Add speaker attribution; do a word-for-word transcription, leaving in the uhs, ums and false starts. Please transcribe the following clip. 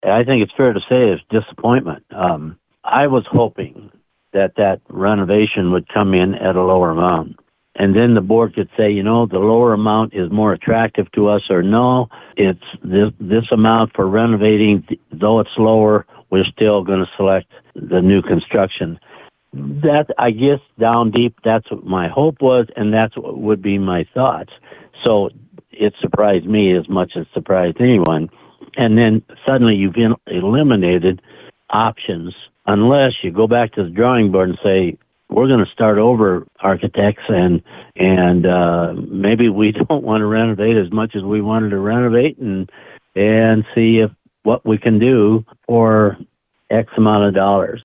Speaker 1: I think it's fair to say it's disappointment. Um, I was hoping that that renovation would come in at a lower amount. And then the board could say, you know, the lower amount is more attractive to us, or no, it's this, this amount for renovating, though it's lower, we're still going to select the new construction. That, I guess, down deep, that's what my hope was, and that's what would be my thoughts. So it surprised me as much as surprised anyone. And then suddenly you've in, eliminated options unless you go back to the drawing board and say, we're going to start over, architects, and and uh, maybe we don't want to renovate as much as we wanted to renovate, and and see if what we can do for X amount of dollars.